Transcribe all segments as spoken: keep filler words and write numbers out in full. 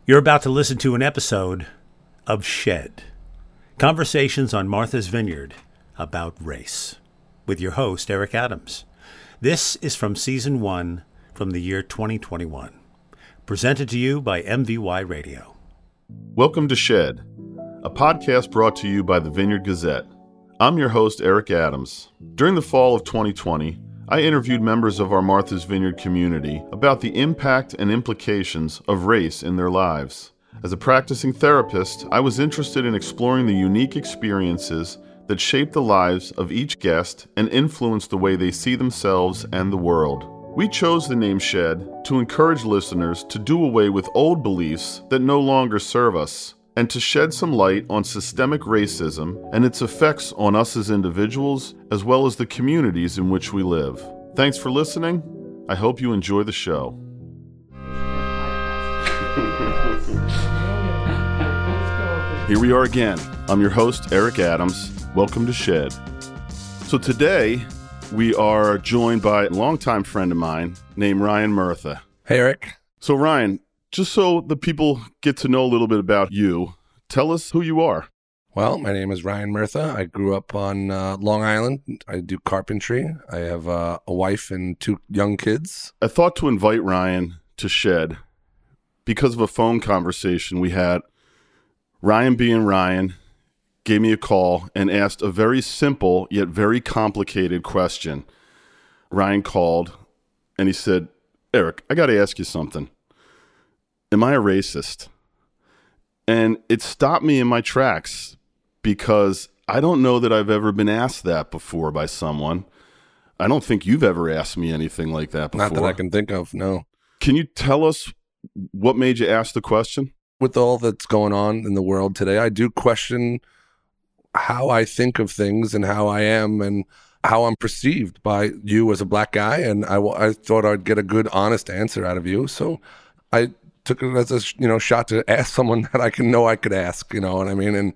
You're about to listen to an episode of Shed, Conversations on Martha's Vineyard about race, with your host, Eric Adams. This is from Season one from the year twenty twenty-one, presented to you by M V Y Radio. Welcome to Shed, a podcast brought to you by the Vineyard Gazette. I'm your host, Eric Adams. During the fall of twenty twenty, I interviewed members of our Martha's Vineyard community about the impact and implications of race in their lives. As a practicing therapist, I was interested in exploring the unique experiences that shape the lives of each guest and influence the way they see themselves and the world. We chose the name Shed to encourage listeners to do away with old beliefs that no longer serve us, and to shed some light on systemic racism and its effects on us as individuals, as well as the communities in which we live. Thanks for listening. I hope you enjoy the show. Here we are again. I'm your host, Eric Adams. Welcome to Shed. So today, we are joined by a longtime friend of mine named Ryan Murtha. Hey, Eric. So Ryan, just so the people get to know a little bit about you, tell us who you are. Well, my name is Ryan Murtha. I grew up on uh, Long Island. I do carpentry. I have uh, a wife and two young kids. I thought to invite Ryan to Shed because of a phone conversation we had. Ryan being Ryan gave me a call and asked a very simple yet very complicated question. Ryan called and he said, "Eric, I got to ask you something. Am I a racist?" And it stopped me in my tracks because I don't know that I've ever been asked that before by someone. I don't think you've ever asked me anything like that before. Not that I can think of, no. Can you tell us what made you ask the question? With all that's going on in the world today, I do question how I think of things and how I am and how I'm perceived by you as a black guy. And I, I thought I'd get a good, honest answer out of you. So I took it as a you know shot to ask someone that I can know I could ask, you know what I mean? And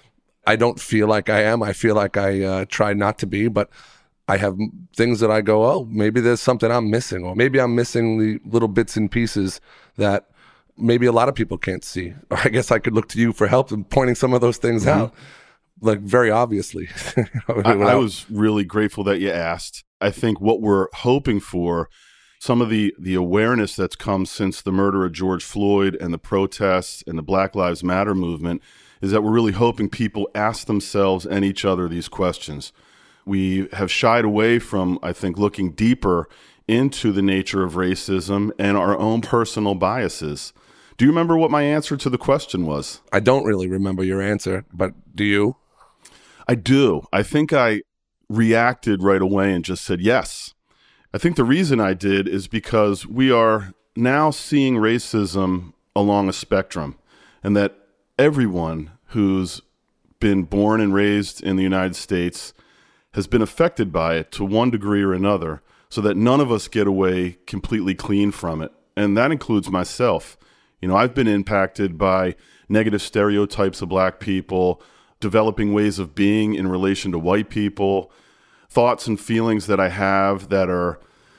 I don't feel like I am. I feel like I uh, try not to be, but I have things that I go, oh, maybe there's something I'm missing, or maybe I'm missing the little bits and pieces that maybe a lot of people can't see. Or I guess I could look to you for help in pointing some of those things mm-hmm. out, like very obviously. I, I was really grateful that you asked. I think what we're hoping for, some of the, the awareness that's come since the murder of George Floyd and the protests and the Black Lives Matter movement is that we're really hoping people ask themselves and each other these questions. We have shied away from, I think, looking deeper into the nature of racism and our own personal biases. Do you remember what my answer to the question was? I don't really remember your answer, but do you? I do. I think I reacted right away and just said yes. I think the reason I did is because we are now seeing racism along a spectrum, and that everyone who's been born and raised in the United States has been affected by it to one degree or another, so that none of us get away completely clean from it. And that includes myself. You know, I've been impacted by negative stereotypes of black people, developing ways of being in relation to white people, thoughts and feelings that I have that are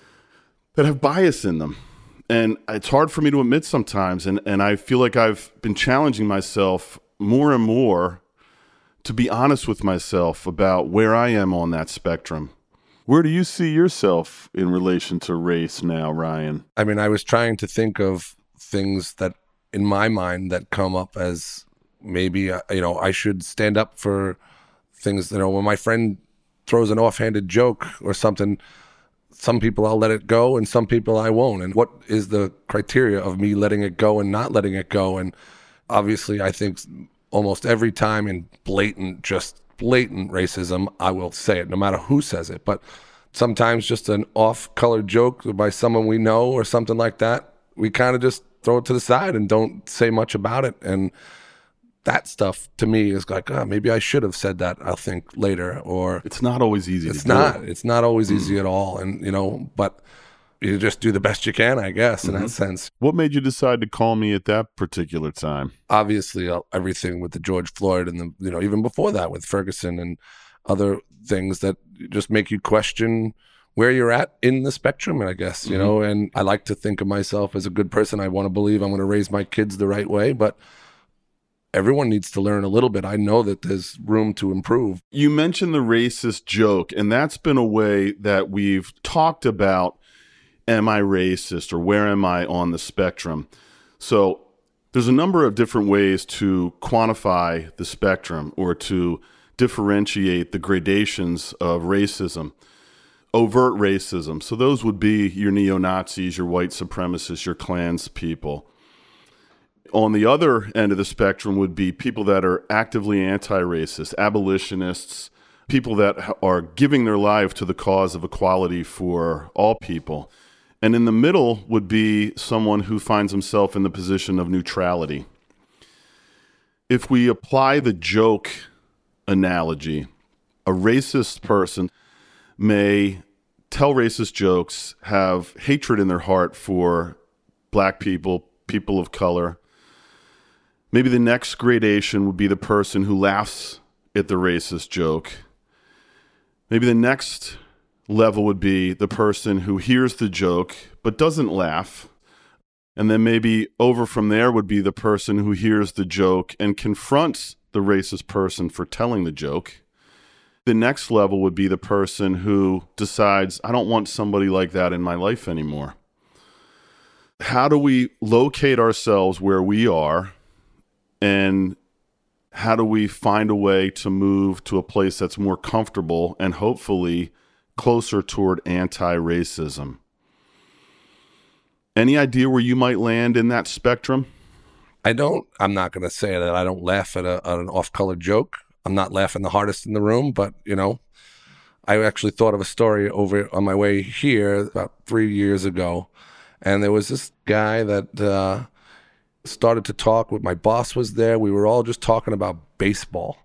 that have bias in them. And it's hard for me to admit sometimes. And, and I feel like I've been challenging myself more and more to be honest with myself about where I am on that spectrum. Where do you see yourself in relation to race now, Ryan? I mean, I was trying to think of things that in my mind that come up as maybe, uh, you know, I should stand up for things. You know, when my friend throws an offhanded joke or something, some people I'll let it go and some people I won't. And what is the criteria of me letting it go and not letting it go? And obviously, I think almost every time in blatant, just blatant racism, I will say it, no matter who says it. But sometimes just an off-colored joke by someone we know or something like that, we kind of just throw it to the side and don't say much about it. And that stuff to me is like, oh, maybe I should have said that, I'll think later. Or it's not always easy it's to not do. It's not always mm. easy at all. And you know, but you just do the best you can, I guess, mm-hmm. in that sense. What made you decide to call me at that particular time? Obviously, uh, everything with the George Floyd and the, you know, even before that with Ferguson and other things that just make you question where you're at in the spectrum, I guess, you mm-hmm. know, and I like to think of myself as a good person. I want to believe I'm going to raise my kids the right way, but everyone needs to learn a little bit. I know that there's room to improve. You mentioned the racist joke, and that's been a way that we've talked about, am I racist or where am I on the spectrum? So there's a number of different ways to quantify the spectrum or to differentiate the gradations of racism. Overt racism. So those would be your neo-Nazis, your white supremacists, your Klans people. On the other end of the spectrum would be people that are actively anti-racist, abolitionists, people that are giving their life to the cause of equality for all people. And in the middle would be someone who finds himself in the position of neutrality. If we apply the joke analogy, a racist person may tell racist jokes, have hatred in their heart for black people, people of color. Maybe the next gradation would be the person who laughs at the racist joke. Maybe the next level would be the person who hears the joke but doesn't laugh. And then maybe over from there would be the person who hears the joke and confronts the racist person for telling the joke. The next level would be the person who decides, I don't want somebody like that in my life anymore. How do we locate ourselves where we are, and how do we find a way to move to a place that's more comfortable and hopefully closer toward anti-racism? Any idea where you might land in that spectrum? I don't, I'm not going to say that I don't laugh at, a, at an off-color joke. I'm not laughing the hardest in the room, but, you know, I actually thought of a story over on my way here about three years ago. And there was this guy that uh, started to talk with, my boss was there. We were all just talking about baseball.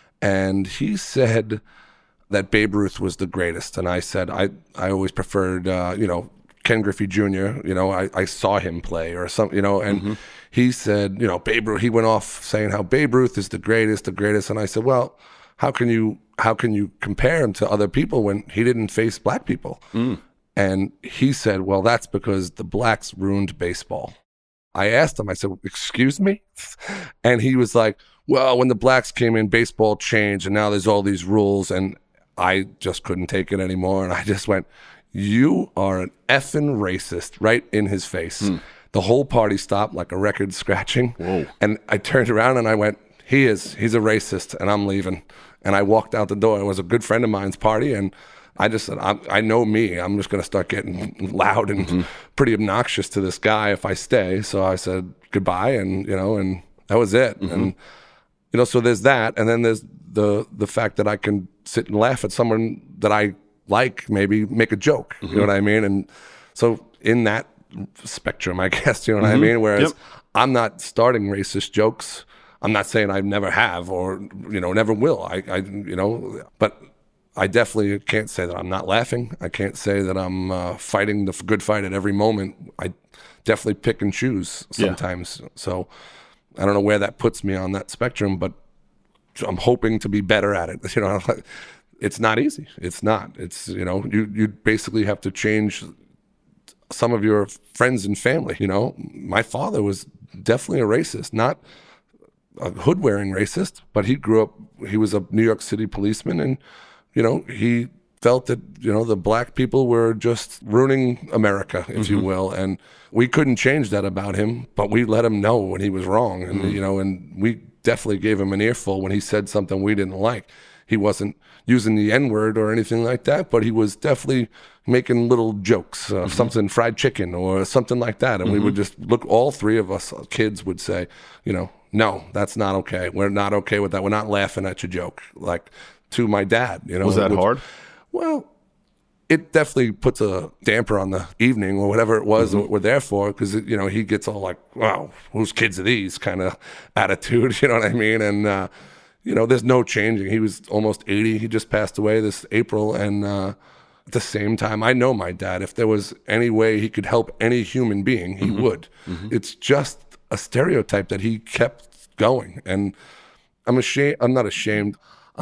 And he said that Babe Ruth was the greatest. And I said, I, I always preferred, uh, you know, Ken Griffey Junior, you know, I, I saw him play or something, you know, and mm-hmm. he said, you know, Babe Ruth, he went off saying how Babe Ruth is the greatest, the greatest. And I said, well, how can you, how can you compare him to other people when he didn't face black people? Mm. And he said, well, that's because the blacks ruined baseball. I asked him, I said, excuse me? And he was like, well, when the blacks came in, baseball changed and now there's all these rules. And I just couldn't take it anymore. And I just went, you are an effing racist, right in his face. Hmm. The whole party stopped like a record scratching. Whoa. And I turned around and I went, he is, he's a racist and I'm leaving. And I walked out the door. It was a good friend of mine's party. And I just said, I, I know me. I'm just going to start getting loud and mm-hmm. pretty obnoxious to this guy if I stay. So I said goodbye and, you know, and that was it. Mm-hmm. And, you know, so there's that. And then there's the, the fact that I can sit and laugh at someone that I like, maybe make a joke, mm-hmm. you know what I mean? And so in that spectrum, I guess, you know what mm-hmm. I mean? Whereas yep. I'm not starting racist jokes. I'm not saying I never have or, you know, never will. I, I you know, but I definitely can't say that I'm not laughing. I can't say that I'm uh, fighting the good fight at every moment. I definitely pick and choose sometimes. Yeah. So I don't know where that puts me on that spectrum, but I'm hoping to be better at it. You know, it's not easy. It's not. It's, you know, you, you basically have to change some of your friends and family. You know, my father was definitely a racist, not a hood-wearing racist, but he grew up, he was a New York City policeman, and, you know, he felt that, you know, the black people were just ruining America, if mm-hmm. you will. And we couldn't change that about him, but we let him know when he was wrong. And, mm-hmm. you know, and we definitely gave him an earful when he said something we didn't like. He wasn't using the N-word or anything like that, but he was definitely making little jokes, uh, mm-hmm. something fried chicken or something like that. And mm-hmm. we would just look, all three of us kids would say, you know, no, that's not okay. We're not okay with that. We're not laughing at your joke. Like, to my dad, you know. Was that which, hard? Well, it definitely puts a damper on the evening or whatever it was mm-hmm. that we're there for, because, you know, he gets all like, wow, whose kids are these kind of attitude, you know what I mean? And, uh, you know, there's no changing. He was almost eighty. He just passed away this April. And uh, at the same time, I know my dad. If there was any way he could help any human being, he mm-hmm. would. Mm-hmm. It's just a stereotype that he kept going. And I'm ashamed. I'm not ashamed. I'm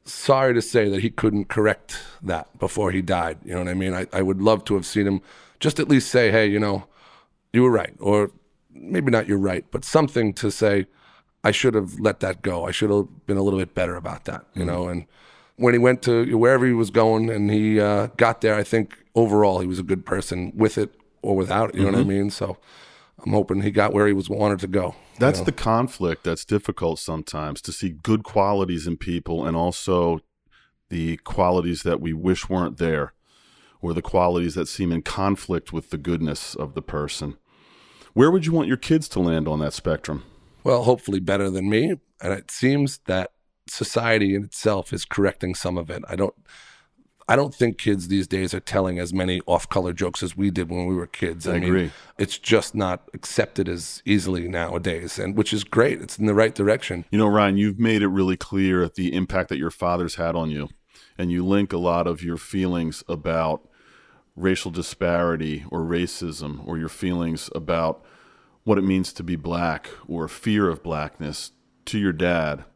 sorry to say that he couldn't correct that before he died. You know what I mean? I, I would love to have seen him just at least say, hey, you know, you were right. Or maybe not you're right, but something to say, I should have let that go. I should have been a little bit better about that, you mm-hmm. know? And when he went to wherever he was going and he uh, got there, I think overall he was a good person with it or without it, you mm-hmm. know what I mean? So I'm hoping he got where he was wanted to go. That's you know? the conflict that's difficult sometimes, to see good qualities in people and also the qualities that we wish weren't there, or the qualities that seem in conflict with the goodness of the person. Where would you want your kids to land on that spectrum? Well, hopefully better than me. And it seems that society in itself is correcting some of it. I don't I don't think kids these days are telling as many off-color jokes as we did when we were kids. I, I agree. mean, it's just not accepted as easily nowadays, and which is great. It's in the right direction. You know, Ryan, you've made it really clear the impact that your father's had on you, and you link a lot of your feelings about racial disparity or racism, or your feelings about what it means to be black or fear of blackness to your dad.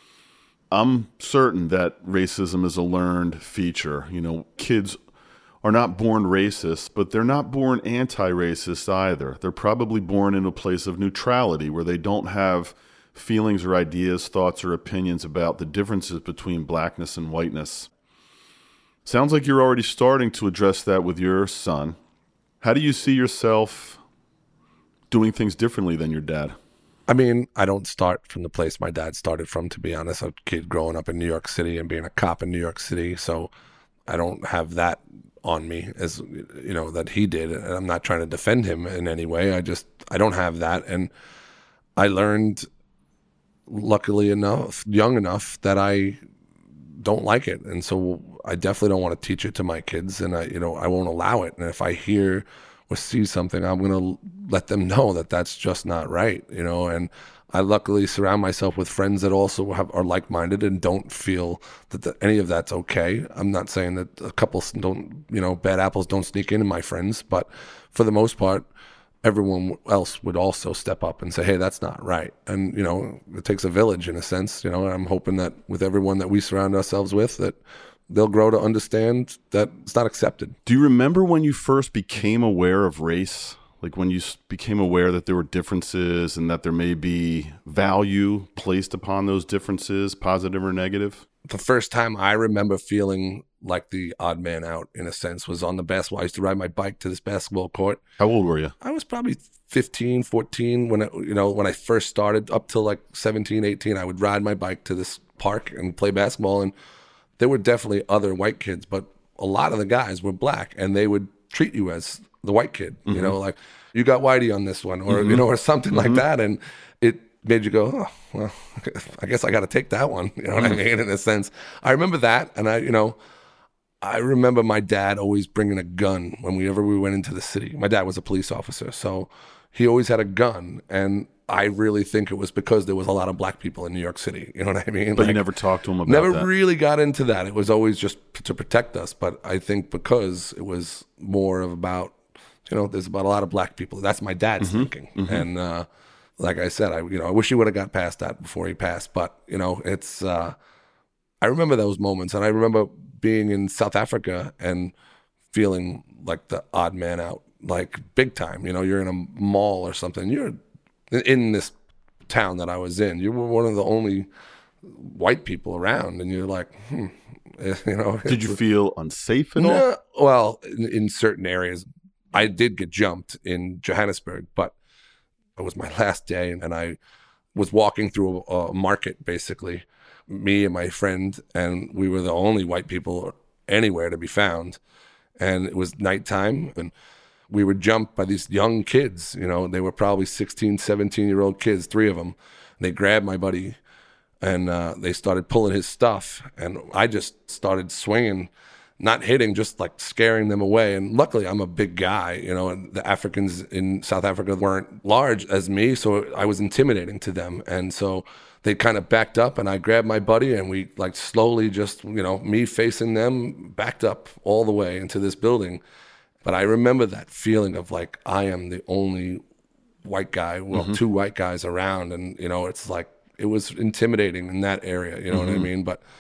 I'm certain that racism is a learned feature. You know, kids are not born racist, but they're not born anti-racist either. They're probably born in a place of neutrality where they don't have feelings or ideas, thoughts or opinions about the differences between blackness and whiteness. Sounds like you're already starting to address that with your son. How do you see yourself doing things differently than your dad? I mean, I don't start from the place my dad started from, to be honest. A kid growing up in New York City and being a cop in New York City. So I don't have that on me as, you know, that he did. And I'm not trying to defend him in any way. I just, I don't have that. And I learned, luckily enough, young enough, that I don't like it. And so I definitely don't want to teach it to my kids. And I, you know, I won't allow it. And if I hear or see something, I'm going to let them know that that's just not right, you know. And I luckily surround myself with friends that also have, are like-minded and don't feel that the, any of that's okay. I'm not saying that a couple don't, you know, bad apples don't sneak into my friends, but for the most part, everyone else would also step up and say, hey, that's not right. And, you know, it takes a village in a sense, you know, and I'm hoping that with everyone that we surround ourselves with, that they'll grow to understand that it's not accepted. Do you remember when you first became aware of race? Like when you became aware that there were differences and that there may be value placed upon those differences, positive or negative? The first time I remember feeling like the odd man out, in a sense, was on the basketball. I used to ride my bike to this basketball court. How old were you? I was probably fifteen, fourteen when I, you know, when I first started. Up till like seventeen, eighteen, I would ride my bike to this park and play basketball, and there were definitely other white kids, but a lot of the guys were black, and they would treat you as the white kid, mm-hmm. you know, like, you got whitey on this one, or, mm-hmm. you know, or something mm-hmm. like that. And it made you go, oh, well, I guess I got to take that one. You know what mm-hmm. I mean? In a sense, I remember that. And I, you know, I remember my dad always bringing a gun whenever we went into the city. My dad was a police officer, so he always had a gun. And I really think it was because there was a lot of black people in New York City. You know what I mean? But like, you never talked to him about never that? Never really got into that. It was always just to protect us. But I think because it was more of about, you know, there's about a lot of black people. That's my dad's mm-hmm. thinking. Mm-hmm. And uh, like I said, I you know, I wish he would have got past that before he passed. But, you know, it's, uh, I remember those moments. And I remember being in South Africa and feeling like the odd man out, like big time. You know, you're in a mall or something. You're in this town that I was in. You were one of the only white people around. And you're like, hmm, you know. Did you feel unsafe at no, all? Well, in, in certain areas. I did get jumped in Johannesburg, but it was my last day, and I was walking through a, a market, basically, me and my friend, and we were the only white people anywhere to be found. And it was nighttime, and we were jumped by these young kids. You know, they were probably sixteen, seventeen-year-old kids, three of them. And they grabbed my buddy, and uh, they started pulling his stuff, and I just started swinging. Not hitting, just like scaring them away. And luckily, I'm a big guy, you know, and the Africans in South Africa weren't large as me, so I was intimidating to them. And so they kind of backed up, and I grabbed my buddy, and we like slowly just, you know, me facing them, backed up all the way into this building. But I remember that feeling of like, I am the only white guy, well, mm-hmm. two white guys around. And, you know, it's like, it was intimidating in that area, you know mm-hmm. what I mean? But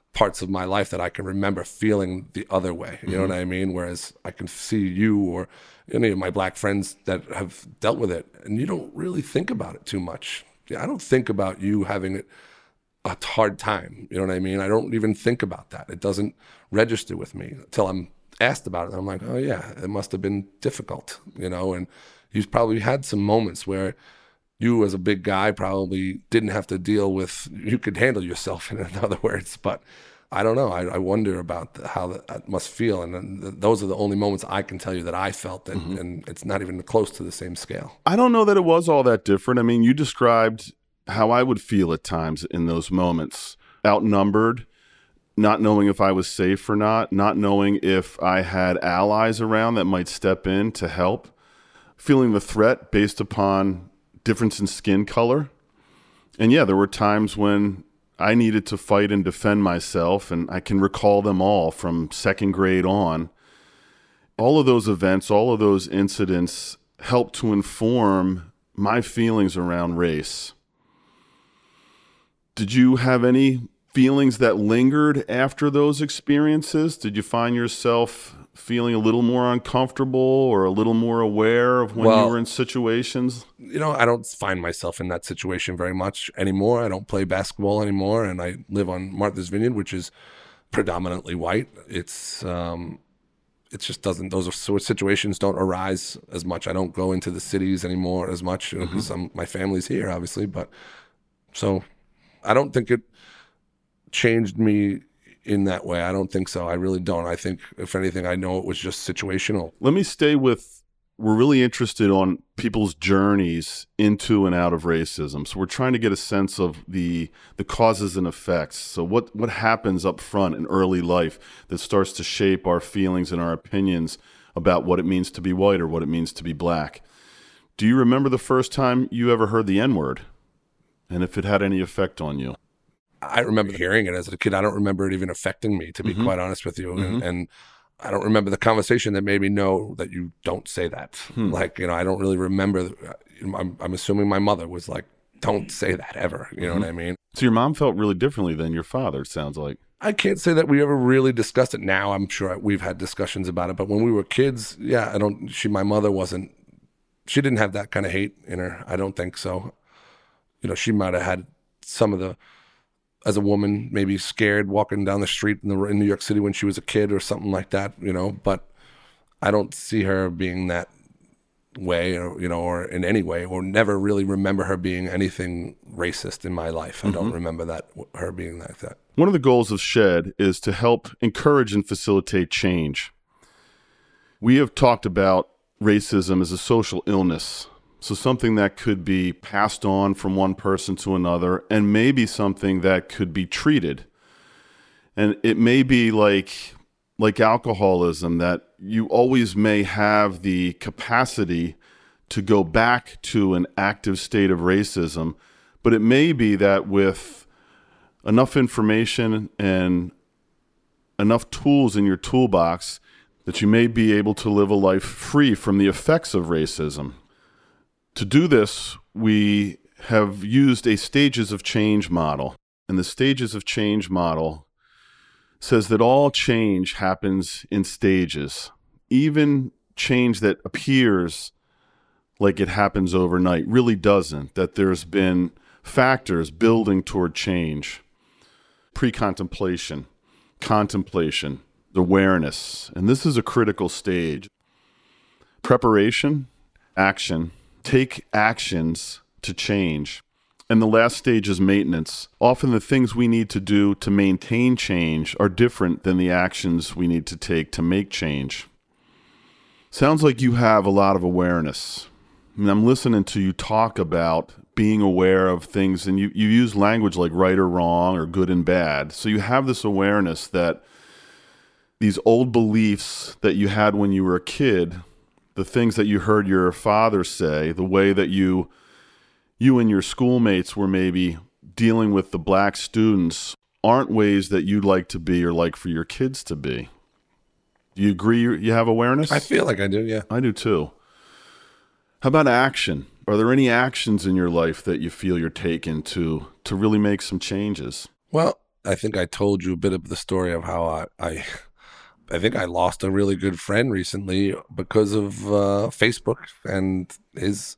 parts of my life that I can remember feeling the other way. You mm-hmm. know what I mean? Whereas I can see you or any of my black friends that have dealt with it, and you don't really think about it too much. Yeah, I don't think about you having a hard time. You know what I mean? I don't even think about that. It doesn't register with me until I'm asked about it. And I'm like, oh yeah, it must have been difficult, you know? And you've probably had some moments where you as a big guy probably didn't have to deal with, you could handle yourself, in other words. But I don't know. I, I wonder about the, how that must feel. And then the, those are the only moments I can tell you that I felt. And, mm-hmm. and it's not even close to the same scale. I don't know that it was all that different. I mean, you described how I would feel at times in those moments. Outnumbered, not knowing if I was safe or not, not knowing if I had allies around that might step in to help, feeling the threat based upon difference in skin color. And yeah, there were times when I needed to fight and defend myself, and I can recall them all from second grade on. All of those events, all of those incidents helped to inform my feelings around race. Did you have any feelings that lingered after those experiences? Did you find yourself feeling a little more uncomfortable or a little more aware of when well, you were in situations? You know, I don't find myself in that situation very much anymore. I don't play basketball anymore, and I live on Martha's Vineyard, which is predominantly white. It's um, it just doesn't, those sort of situations don't arise as much. I don't go into the cities anymore as much because mm-hmm. my family's here, obviously. But so I don't think it changed me in that way. I don't think so. I really don't. I think, if anything, I know it was just situational. Let me stay with, we're really interested on people's journeys into and out of racism. So we're trying to get a sense of the the causes and effects. So what, what happens up front in early life that starts to shape our feelings and our opinions about what it means to be white or what it means to be black. Do you remember the first time you ever heard the N-word? And if it had any effect on you? I remember hearing it as a kid. I don't remember it even affecting me, to be mm-hmm. quite honest with you. Mm-hmm. And, and I don't remember the conversation that made me know that you don't say that. Hmm. Like, you know, I don't really remember. I'm, I'm assuming my mother was like, don't say that ever. You know mm-hmm. what I mean? So your mom felt really differently than your father, it sounds like. I can't say that we ever really discussed it. Now I'm sure we've had discussions about it. But when we were kids, yeah, I don't, she, my mother wasn't, she didn't have that kind of hate in her. I don't think so. You know, she might have had some of the, as a woman, maybe scared walking down the street in, the, in New York City when she was a kid or something like that, you know, but I don't see her being that way or, you know, or in any way, or never really remember her being anything racist in my life. I mm-hmm. don't remember that, her being like that. One of the goals of SHED is to help encourage and facilitate change. We have talked about racism as a social illness. So something that could be passed on from one person to another, and maybe something that could be treated. And it may be like like alcoholism, that you always may have the capacity to go back to an active state of racism, but it may be that with enough information and enough tools in your toolbox that you may be able to live a life free from the effects of racism. To do this, we have used a stages of change model. And the stages of change model says that all change happens in stages. Even change that appears like it happens overnight really doesn't. That there's been factors building toward change. Pre-contemplation, contemplation, awareness. And this is a critical stage. Preparation, action. Take actions to change. And the last stage is maintenance. Often the things we need to do to maintain change are different than the actions we need to take to make change. Sounds like you have a lot of awareness. I mean, I'm listening to you talk about being aware of things, and you, you use language like right or wrong or good and bad. So you have this awareness that these old beliefs that you had when you were a kid, the things that you heard your father say, the way that you you and your schoolmates were maybe dealing with the black students aren't ways that you'd like to be or like for your kids to be. Do you agree you have awareness? I feel like I do, yeah. I do too. How about action? Are there any actions in your life that you feel you're taking to to really make some changes? Well, I think I told you a bit of the story of how I, I, I think I lost a really good friend recently because of uh, Facebook and his,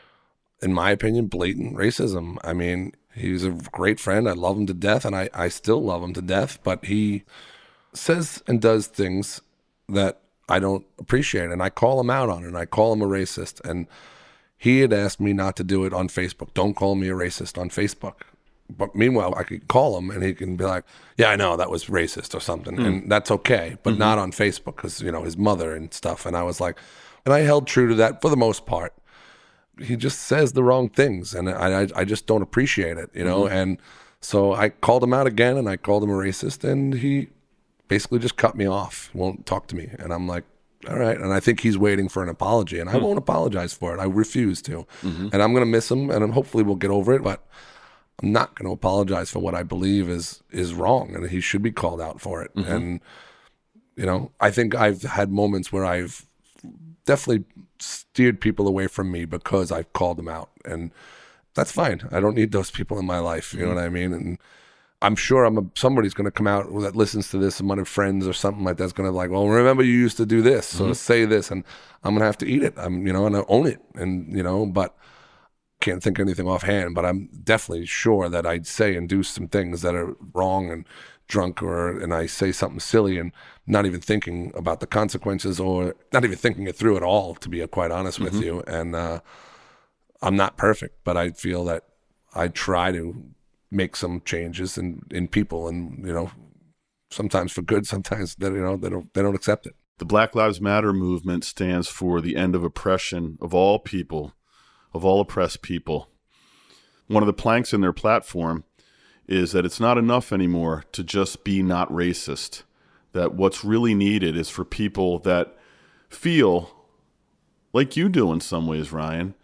in my opinion, blatant racism. I mean, he's a great friend. I love him to death, and I, I still love him to death, but he says and does things that I don't appreciate, and I call him out on it, and I call him a racist, and he had asked me not to do it on Facebook. Don't call me a racist on Facebook. But meanwhile, I could call him and he can be like, yeah, I know that was racist or something. Mm. And that's okay, but mm-hmm. not on Facebook because, you know, his mother and stuff. And I was like, and I held true to that for the most part. He just says the wrong things and I, I, I just don't appreciate it, you know? Mm-hmm. And so I called him out again and I called him a racist and he basically just cut me off, won't talk to me. And I'm like, all right. And I think he's waiting for an apology and I mm. won't apologize for it. I refuse to. Mm-hmm. And I'm going to miss him and hopefully we'll get over it. But I'm not going to apologize for what I believe is is wrong, and he should be called out for it. Mm-hmm. And, you know, I think I've had moments where I've definitely steered people away from me because I've called them out, and that's fine. I don't need those people in my life, you mm-hmm. know what I mean? And I'm sure I'm a, somebody's going to come out that listens to this, one of friends or something like that's going to be like, well, remember you used to do this, so mm-hmm. say this, and I'm going to have to eat it. I'm, you know, and I own it, and, you know, but can't think of anything offhand, but I'm definitely sure that I'd say and do some things that are wrong and drunk, or and I say something silly and not even thinking about the consequences or not even thinking it through at all, to be quite honest mm-hmm. with you. And uh, I'm not perfect, but I feel that I try to make some changes in, in people, and you know, sometimes for good, sometimes that you know they don't they don't accept it. The Black Lives Matter movement stands for the end of oppression of all people, of all oppressed people. One of the planks in their platform is that it's not enough anymore to just be not racist, that what's really needed is for people that feel like you do in some ways, Ryan,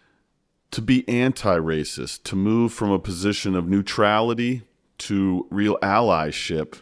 to be anti-racist, to move from a position of neutrality to real allyship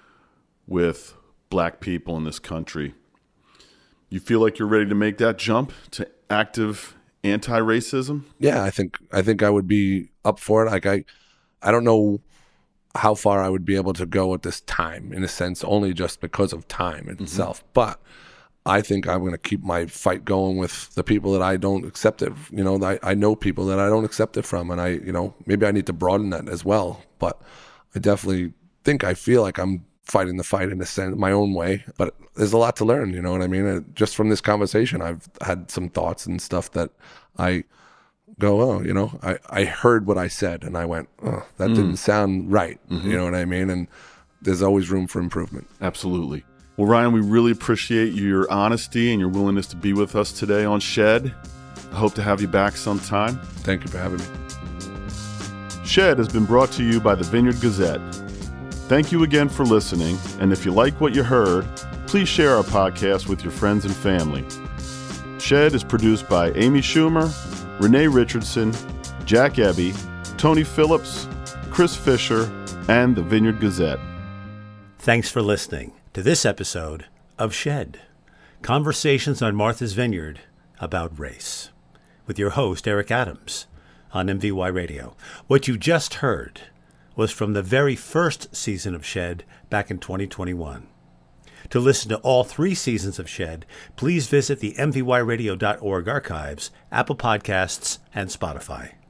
with black people in this country. You feel like you're ready to make that jump to active anti-racism? Yeah, I think I think I would be up for it. Like I, I don't know how far I would be able to go at this time, in a sense, only just because of time mm-hmm. itself. But I think I'm going to keep my fight going with the people that I don't accept it. You know, I, I know people that I don't accept it from, and I, you know, maybe I need to broaden that as well. But I definitely think I feel like I'm fighting the fight in a sense, my own way. But there's a lot to learn, you know what I mean? And just from this conversation, I've had some thoughts and stuff that I go, oh, you know, I, I heard what I said and I went, oh, that mm. didn't sound right. Mm-hmm. You know what I mean? And there's always room for improvement. Absolutely. Well, Ryan, we really appreciate your honesty and your willingness to be with us today on Shed. I hope to have you back sometime. Thank you for having me. Shed has been brought to you by the Vineyard Gazette. Thank you again for listening, and if you like what you heard, please share our podcast with your friends and family. Shed is produced by Amy Schumer, Renee Richardson, Jack Ebby, Tony Phillips, Chris Fisher, and the Vineyard Gazette. Thanks for listening to this episode of Shed, Conversations on Martha's Vineyard about race, with your host, Eric Adams, on M V Y Radio. What you just heard was from the very first season of Shed back in twenty twenty-one. To listen to all three seasons of Shed, please visit the M V Y radio dot org archives, Apple Podcasts, and Spotify.